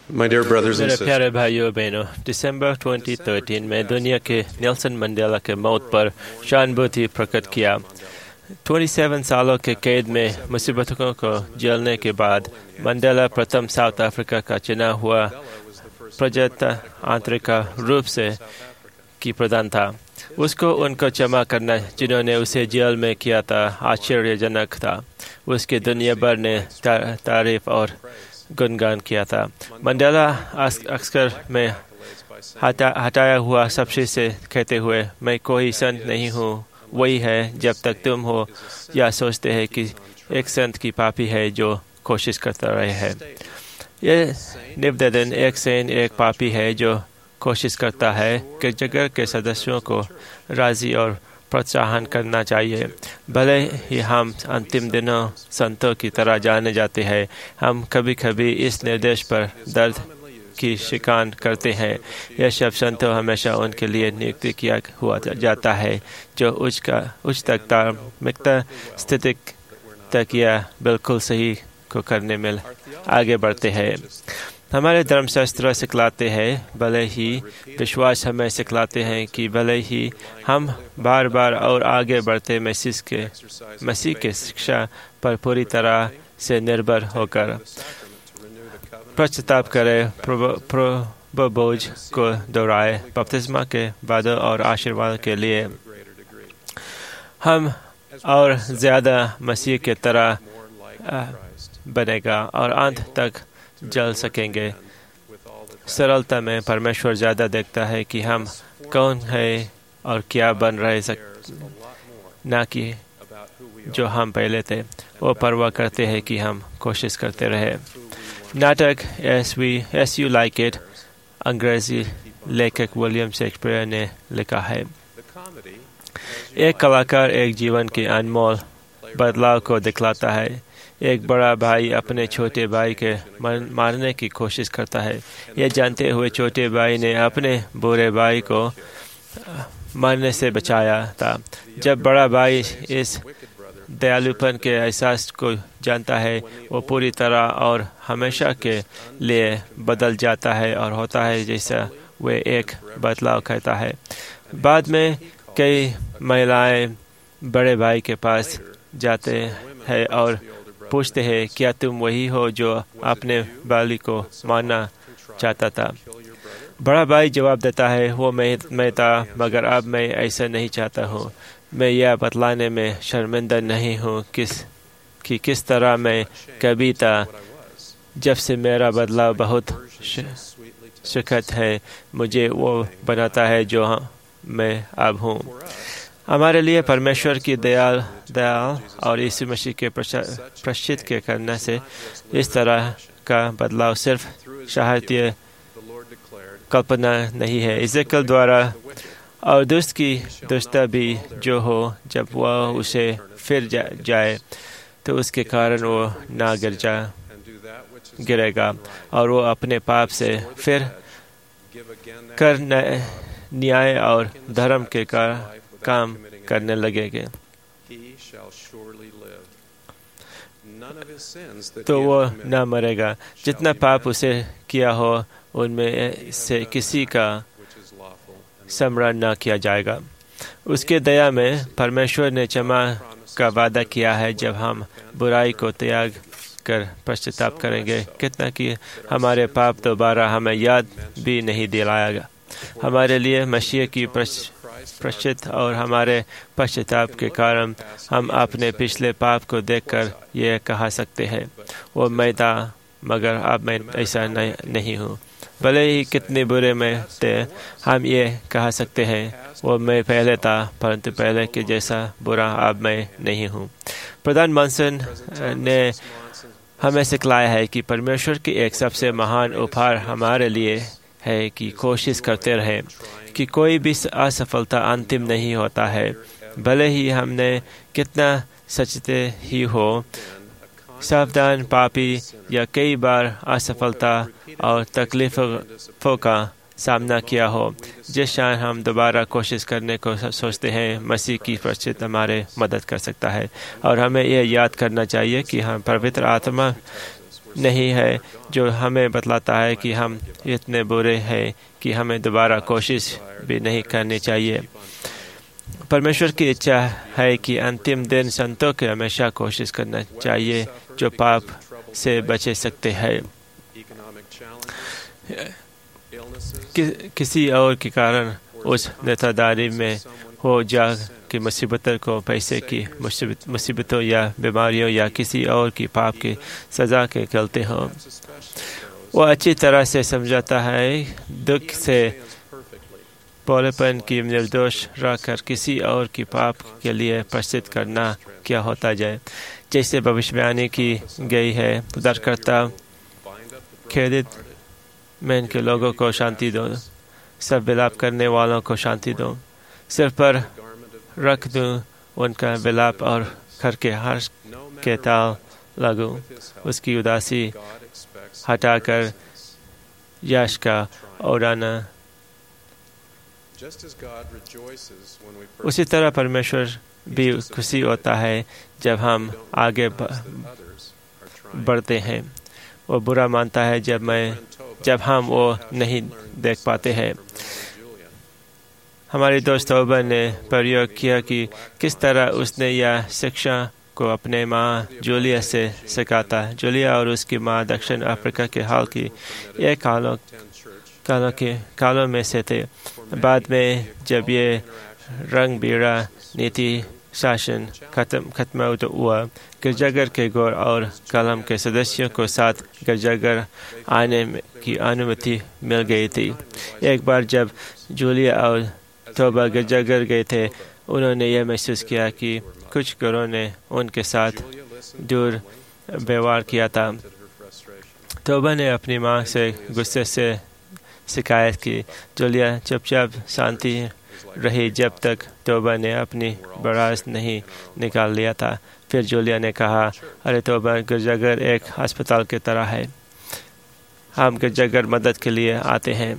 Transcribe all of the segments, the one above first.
My dear brothers and मेरे sisters, प्यारे भाइयों और बहनों, दिसंबर 2013 में दुनिया के नेल्सन मंडेला के मौत पर सहानुभूति प्रकट किया। 27 सालों के कैद में मुसीबतों को झेलने के बाद मंडेला प्रथम साउथ अफ्रीका का चुना हुआ प्रजातंत्रिक रूप से की प्रधान था। उसको उनको क्षमा करना जिन्होंने उसे जेल में किया था आश्चर्यजनक था। उसकी दुनिया भर ने तारीफ और गुणगान किया था। मंडेला अक्सर में हटाया हुआ सबसे से कहते हुए, मैं कोई संत नहीं हूँ, वही है जब तक तुम हो या सोचते हैं कि एक संत की पापी है जो कोशिश करता रहे है। यह निवेदन एक सैन एक पापी है जो कोशिश करता है कि जगह के सदस्यों को राजी और प्रोत्साहन करना चाहिए। भले ही हम अंतिम दिनों संतों की तरह जाने जाते हैं, हम कभी कभी इस निर्देश पर दर्द की शिकान करते हैं। यह शब्द संतों हमेशा उनके लिए नियुक्त किया हुआ जाता है जो उच्च तक धार्मिकता स्थिति तक या बिल्कुल सही को करने में आगे बढ़ते हैं। हमारे धर्मशास्त्र सिखलाते हैं, भले ही विश्वास हमें सिखलाते हैं कि भले ही हम बार बार और आगे बढ़ते मसीह के शिक्षा पर पूरी तरह से निर्भर होकर पश्चाताप करें, प्रभु बोझ को दोहराए, बपतिस्मा के वादों और आशीर्वाद के लिए हम और ज्यादा मसीह की तरह बनेगा और अंत तक जल सकेंगे। सरलता में परमेश्वर ज्यादा देखता है कि हम कौन है और क्या बन रहे ना कि जो हम पहले थे। वो परवाह करते हैं कि हम कोशिश करते रहे। नाटक एस यू लाइक इट अंग्रेजी लेखक विलियम शेक्सपियर ने लिखा है। एक कलाकार एक जीवन के अनमोल बदलाव को दिखलाता है। एक बड़ा भाई अपने छोटे भाई के मारने की कोशिश करता है। यह जानते हुए छोटे भाई ने अपने बुरे भाई को मरने से बचाया था। जब बड़ा भाई इस दयालुपन के एहसास को जानता है, वो पूरी तरह और हमेशा के लिए बदल जाता है और होता है जैसा वे एक बदलाव कहता है। बाद में कई महिलाएं बड़े भाई के पास जाते हैं और पूछते हैं, क्या तुम वही हो जो अपने बाली को मारना चाहता था? बड़ा भाई जवाब देता है, वो मैं था, मगर अब मैं ऐसा नहीं चाहता हूँ। मैं यह बतलाने में शर्मिंदा नहीं हूँ कि किस तरह मैं कभी था, जब से मेरा बदलाव बहुत सुखद है। मुझे वो बनाता है जो मैं अब हूँ। हमारे लिए परमेश्वर की दयाल और यीशु मसीह के प्रश्चित के करने से इस तरह का बदलाव सिर्फ साहित्य कल्पना नहीं है। इज़ेकियल द्वारा और दुष्ट की दुष्टता भी जो हो, जब वह उसे फिर जाए तो उसके कारण वो ना गिरेगा और वो अपने पाप से फिर कर न्याय और धर्म के काम करने लगेंगे। तो वो न मरेगा। जितना पाप उसे किया हो उनमें से किसी का स्मरण न किया जाएगा। उसके दया में परमेश्वर ने क्षमा का वादा किया है जब हम बुराई को त्याग कर पश्चाताप करेंगे। कितना कि हमारे पाप दोबारा हमें याद भी नहीं दिलाएगा। हमारे लिए मसीह की प्रश्चित और हमारे पश्चाताप के कारण हम अपने पिछले पाप को देखकर यह कह सकते हैं, वो मैं था मगर अब मैं ऐसा नहीं हूँ। भले ही कितने बुरे में थे, हम ये कह सकते हैं, वो मैं पहले था परंतु पहले के जैसा बुरा अब मैं नहीं हूँ। प्रधान मॉनसन ने हमें सिखलाया है कि परमेश्वर की एक सबसे महान उपहार हमारे लिए है कि कोशिश करते रहे कि कोई भी असफलता अंतिम नहीं होता है। भले ही हमने कितना सचते ही हो, सावधान पापी या कई बार असफलता और तकलीफों का सामना किया हो, जिस क्षण हम दोबारा कोशिश करने को सोचते हैं, मसीह की प्रश्चित हमारे मदद कर सकता है। और हमें यह याद करना चाहिए कि हम पवित्र आत्मा नहीं है जो हमें बतलाता है कि हम इतने बुरे हैं कि हमें दोबारा कोशिश भी नहीं करनी चाहिए। परमेश्वर की इच्छा है कि अंतिम दिन संतों के हमेशा कोशिश करना चाहिए जो पाप से बचे सकते हैं। किसी और के कारण उस नेतादारी में हो जा कि मुसीबतों को पैसे की मुसीबतों या बीमारियों या किसी और की पाप की सज़ा के गलती हो, वो अच्छी तरह से समझाता है दुख से भोलेपन की निर्दोष रहकर किसी और की पाप के लिए प्रसिद्ध करना क्या होता जाए। जैसे भविष्यवाणी की गई है, उद्धारकर्ता खेदित में के लोगों को शांति दो, सब विलाप करने वालों को शांति दो, सिर पर रख दूं उनका विलाप और घर के हर्ष के ताल लगूं, उसकी उदासी हटाकर यश का उड़ाना। उसी तरह परमेश्वर भी खुशी होता है जब हम आगे बढ़ते हैं। वो बुरा मानता है जब हम वो नहीं देख पाते हैं। हमारे दोस्त तोबा ने प्रयोग किया कि किस तरह उसने यह शिक्षा को अपने माँ जूलिया से सीखा था। जूलिया और उसकी माँ दक्षिण अफ्रीका के हाल की एक कालों में से थे। बाद में जब ये रंग बिरंगा नीति शासन खत्म हुआ, गिरजाघर के गौर और कलम के सदस्यों को साथ गिरजाघर आने की अनुमति मिल गई थी। एक बार जब जूलिया और तोबा गिरजाघर गए थे, उन्होंने यह महसूस किया कि कुछ घरों ने उनके साथ दूर व्यवहार किया था। तोबा ने अपनी माँ से गुस्से से शिकायत की। जूलिया चुपचाप शांति रही जब तक तोबा ने अपनी बरात नहीं निकाल लिया था। फिर जूलिया ने कहा, अरे तोबा, गिरजाघर एक अस्पताल की तरह है, हम गिरजाघर मदद के लिए आते हैं।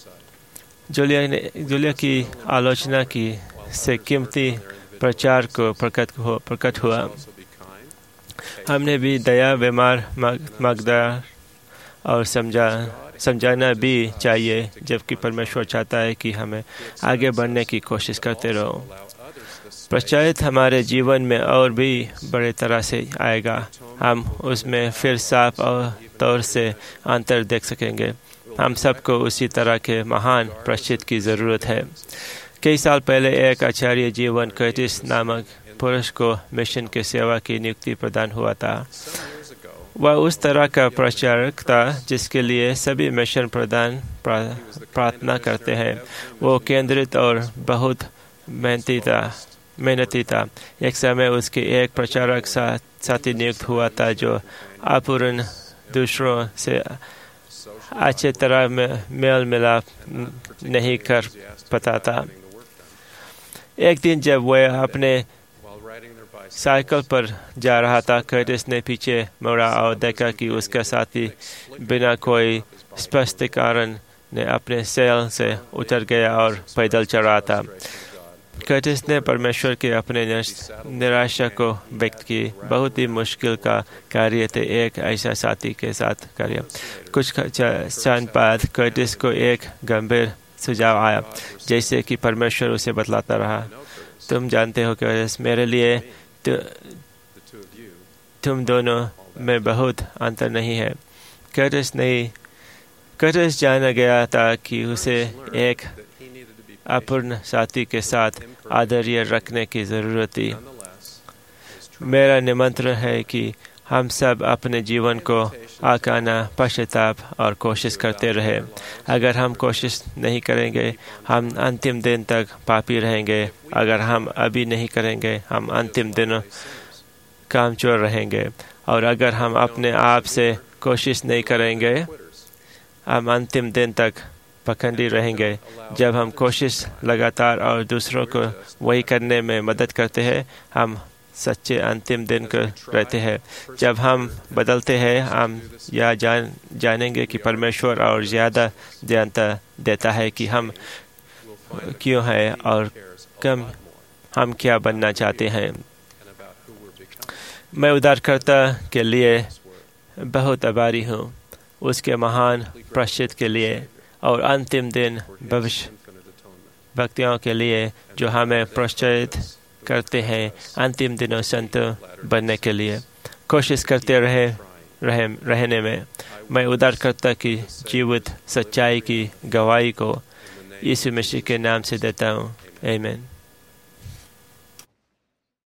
जूलिया की आलोचना की से कीमती प्रचार को प्रकट हुआ। हमने भी दया, बीमार, मकदार और समझाना भी चाहिए, जबकि परमेश्वर चाहता है कि हमें आगे बढ़ने की कोशिश करते रहो। प्रचारित हमारे जीवन में और भी बड़े तरह से आएगा। हम उसमें फिर साफ और तौर से अंतर देख सकेंगे। हम सबको उसी तरह के महान प्रशिक्षित की ज़रूरत है। कई साल पहले एक आचार्य जीवन कर्टिस नामक पुरुष को मिशन के सेवा की नियुक्ति प्रदान हुआ था। वह उस तरह का प्रचारक था जिसके लिए सभी मिशन प्रार्थना करते हैं। वो केंद्रित और बहुत मेहनती था। एक समय उसके एक प्रचारक साथी नियुक्त हुआ था जो अपूर्ण दूसरों से अच्छे तरह मेल मिलाप नहीं कर पाता था। एक दिन जब वह अपने साइकिल पर जा रहा था, कर्टिस ने पीछे मुड़ा और देखा कि उसका साथी बिना कोई स्पष्ट कारण ने अपने सैल से उतर गया और पैदल चल रहा था। कर्टिस ने परमेश्वर के अपने निराशा को व्यक्त की। बहुत ही मुश्किल का कार्य थे एक ऐसा साथी के साथ कार्य। कुछ क्षण बाद कर्टिस को एक गंभीर सुझाव आया, जैसे कि परमेश्वर उसे बतलाता रहा, तुम जानते हो कर्टिस, मेरे लिए तुम दोनों में बहुत अंतर नहीं है। कर्टिस जाना गया था कि उसे एक अपूर्ण साथी के साथ आदर्य रखने की जरूरत थी। मेरा निमंत्रण है कि हम सब अपने जीवन को आकाना, पश्चाताप और कोशिश करते रहे। अगर हम कोशिश नहीं करेंगे, हम अंतिम दिन तक पापी रहेंगे। अगर हम अभी नहीं करेंगे, हम अंतिम दिनों कामचोर रहेंगे। और अगर हम अपने आप से कोशिश नहीं करेंगे, हम अंतिम दिन तक पखंडी रहेंगे। जब हम कोशिश लगातार और दूसरों को वही करने में मदद करते हैं, हम सच्चे अंतिम दिन को रहते हैं। जब हम बदलते हैं, हम यह जानेंगे कि परमेश्वर और ज़्यादा जानता देता है कि हम क्यों हैं और कम हम क्या बनना चाहते हैं। मैं उद्धारकर्ता के लिए बहुत आभारी हूँ उसके महान प्रायश्चित के लिए और अंतिम दिन भविष्य भक्तियों के लिए जो हमें प्रोत्साहित करते हैं अंतिम दिनों संत बनने के लिए कोशिश करते रहने में मैं उद्धारकर्ता की जीवित सच्चाई की गवाही को यीशु मसीह के नाम से देता हूँ। आमीन।